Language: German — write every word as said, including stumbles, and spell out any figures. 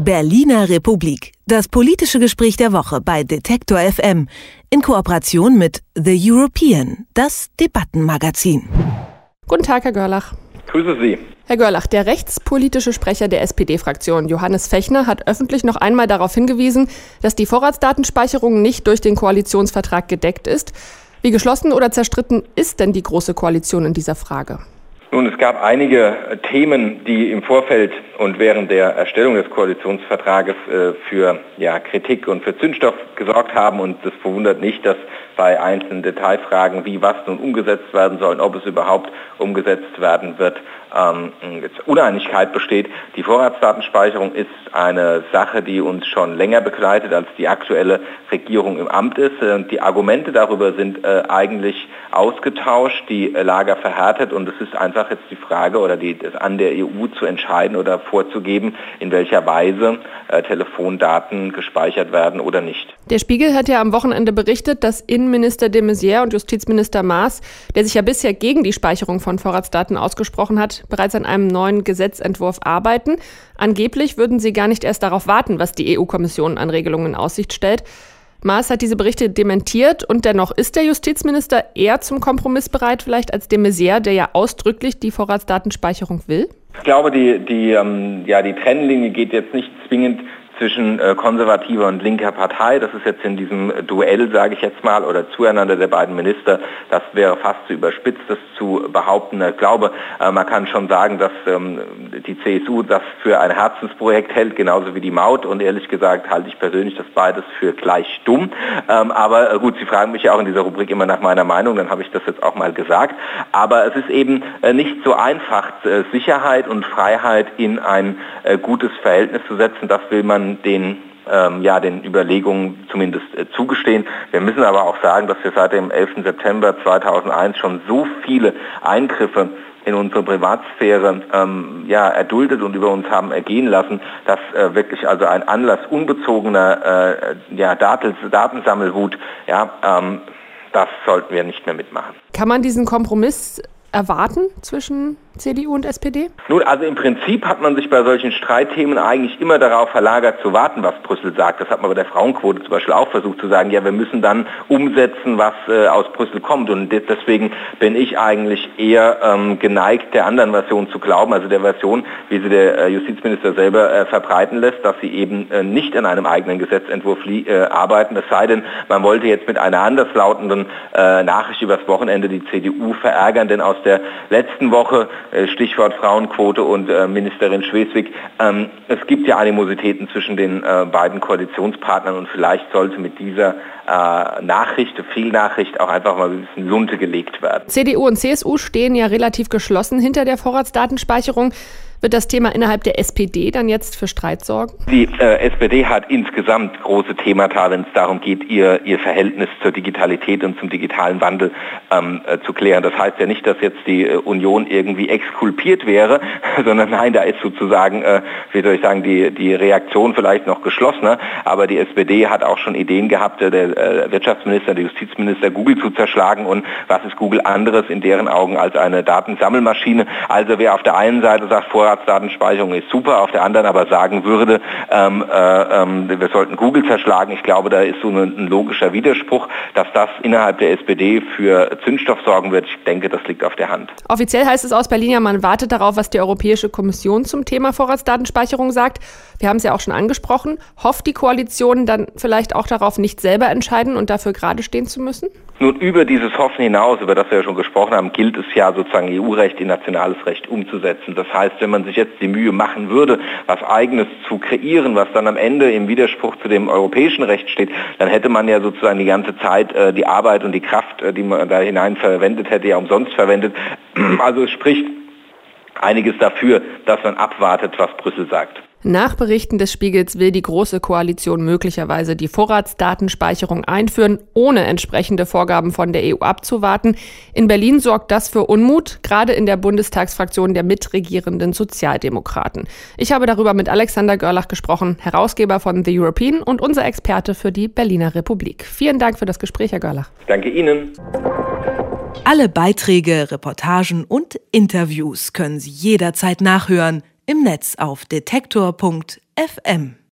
Berliner Republik. Das politische Gespräch der Woche bei Detektor F M in Kooperation mit The European, das Debattenmagazin. Guten Tag, Herr Görlach. Grüße Sie. Herr Görlach, der rechtspolitische Sprecher der S P D-Fraktion, Johannes Fechner, hat öffentlich noch einmal darauf hingewiesen, dass die Vorratsdatenspeicherung nicht durch den Koalitionsvertrag gedeckt ist. Wie geschlossen oder zerstritten ist denn die Große Koalition in dieser Frage? Nun, es gab einige Themen, die im Vorfeld und während der Erstellung des Koalitionsvertrages äh, für ja, Kritik und für Zündstoff gesorgt haben. Und es verwundert nicht, dass bei einzelnen Detailfragen, wie was nun umgesetzt werden soll, ob es überhaupt umgesetzt werden wird, ähm, jetzt Uneinigkeit besteht. Die Vorratsdatenspeicherung ist eine Sache, die uns schon länger begleitet, als die aktuelle Regierung im Amt ist. Und die Argumente darüber sind äh, eigentlich ausgetauscht, die äh, Lager verhärtet, und es ist einfach jetzt die Frage oder die, das an der E U zu entscheiden oder vorzugeben, in welcher Weise äh, Telefondaten gespeichert werden oder nicht. Der Spiegel hat ja am Wochenende berichtet, dass Innenminister de Maizière und Justizminister Maas, der sich ja bisher gegen die Speicherung von Vorratsdaten ausgesprochen hat, bereits an einem neuen Gesetzentwurf arbeiten. Angeblich würden sie gar nicht erst darauf warten, was die E U-Kommission an Regelungen in Aussicht stellt. Maas hat diese Berichte dementiert, und dennoch ist der Justizminister eher zum Kompromiss bereit vielleicht als de Maizière, der ja ausdrücklich die Vorratsdatenspeicherung will? Ich glaube, die, die, ähm, ja, die Trennlinie geht jetzt nicht zwingend zwischen äh, konservativer und linker Partei. Das ist jetzt in diesem Duell, sage ich jetzt mal, oder Zueinander der beiden Minister, das wäre fast zu überspitzt, das zu behaupten. Ich glaube, äh, man kann schon sagen, dass ähm, die C S U das für ein Herzensprojekt hält, genauso wie die Maut, und ehrlich gesagt halte ich persönlich das beides für gleich dumm. Ähm, aber äh, gut, Sie fragen mich ja auch in dieser Rubrik immer nach meiner Meinung, dann habe ich das jetzt auch mal gesagt. Aber es ist eben äh, nicht so einfach, äh, Sicherheit und Freiheit in ein äh, gutes Verhältnis zu setzen. Das will man den, ähm, ja, den Überlegungen zumindest äh, zugestehen. Wir müssen aber auch sagen, dass wir seit dem elften September zweitausendeins schon so viele Eingriffe in unsere Privatsphäre ähm, ja, erduldet und über uns haben ergehen lassen, dass äh, wirklich also ein Anlass unbezogener äh, ja, Daten, Datensammelwut, ja, ähm, das sollten wir nicht mehr mitmachen. Kann man diesen Kompromiss erwarten zwischen C D U und S P D? Nun, also im Prinzip hat man sich bei solchen Streitthemen eigentlich immer darauf verlagert zu warten, was Brüssel sagt. Das hat man bei der Frauenquote zum Beispiel auch versucht zu sagen, ja, wir müssen dann umsetzen, was äh, aus Brüssel kommt. Und deswegen bin ich eigentlich eher ähm, geneigt, der anderen Version zu glauben, also der Version, wie sie der äh, Justizminister selber äh, verbreiten lässt, dass sie eben äh, nicht an einem eigenen Gesetzentwurf li- äh, arbeiten. Es sei denn, man wollte jetzt mit einer anderslautenden äh, Nachricht übers Wochenende die C D U verärgern, denn aus der letzten Woche, Stichwort Frauenquote und äh, Ministerin Schwesig, ähm, es gibt ja Animositäten zwischen den äh, beiden Koalitionspartnern, und vielleicht sollte mit dieser äh, Nachricht, Fehlnachricht, auch einfach mal ein bisschen Lunte gelegt werden. C D U und C S U stehen ja relativ geschlossen hinter der Vorratsdatenspeicherung. Wird das Thema innerhalb der S P D dann jetzt für Streit sorgen? Die äh, S P D hat insgesamt große Themata, wenn es darum geht, ihr, ihr Verhältnis zur Digitalität und zum digitalen Wandel ähm, äh, zu klären. Das heißt ja nicht, dass jetzt die äh, Union irgendwie exkulpiert wäre, sondern nein, da ist sozusagen, äh, wie soll ich sagen, die, die Reaktion vielleicht noch geschlossener. Aber die S P D hat auch schon Ideen gehabt, äh, der äh, Wirtschaftsminister, der Justizminister, Google zu zerschlagen. Und was ist Google anderes in deren Augen als eine Datensammelmaschine? Also wer auf der einen Seite sagt, Vorrat Datenspeicherung ist super, auf der anderen aber sagen würde, ähm, äh, ähm, wir sollten Google zerschlagen. Ich glaube, da ist so ein, ein logischer Widerspruch, dass das innerhalb der S P D für Zündstoff sorgen wird. Ich denke, das liegt auf der Hand. Offiziell heißt es aus Berlin ja, man wartet darauf, was die Europäische Kommission zum Thema Vorratsdatenspeicherung sagt. Wir haben es ja auch schon angesprochen. Hofft die Koalition dann vielleicht auch darauf, nicht selber entscheiden und dafür gerade stehen zu müssen? Nun, über dieses Hoffen hinaus, über das wir ja schon gesprochen haben, gilt es ja sozusagen E U-Recht in nationales Recht umzusetzen. Das heißt, wenn man sich jetzt die Mühe machen würde, was Eigenes zu kreieren, was dann am Ende im Widerspruch zu dem europäischen Recht steht, dann hätte man ja sozusagen die ganze Zeit äh, die Arbeit und die Kraft, äh, die man da hinein verwendet hätte, ja umsonst verwendet. Also es spricht einiges dafür, dass man abwartet, was Brüssel sagt. Nach Berichten des Spiegels will die Große Koalition möglicherweise die Vorratsdatenspeicherung einführen, ohne entsprechende Vorgaben von der E U abzuwarten. In Berlin sorgt das für Unmut, gerade in der Bundestagsfraktion der mitregierenden Sozialdemokraten. Ich habe darüber mit Alexander Görlach gesprochen, Herausgeber von The European und unser Experte für die Berliner Republik. Vielen Dank für das Gespräch, Herr Görlach. Danke Ihnen. Alle Beiträge, Reportagen und Interviews können Sie jederzeit nachhören im Netz auf detektor punkt f m.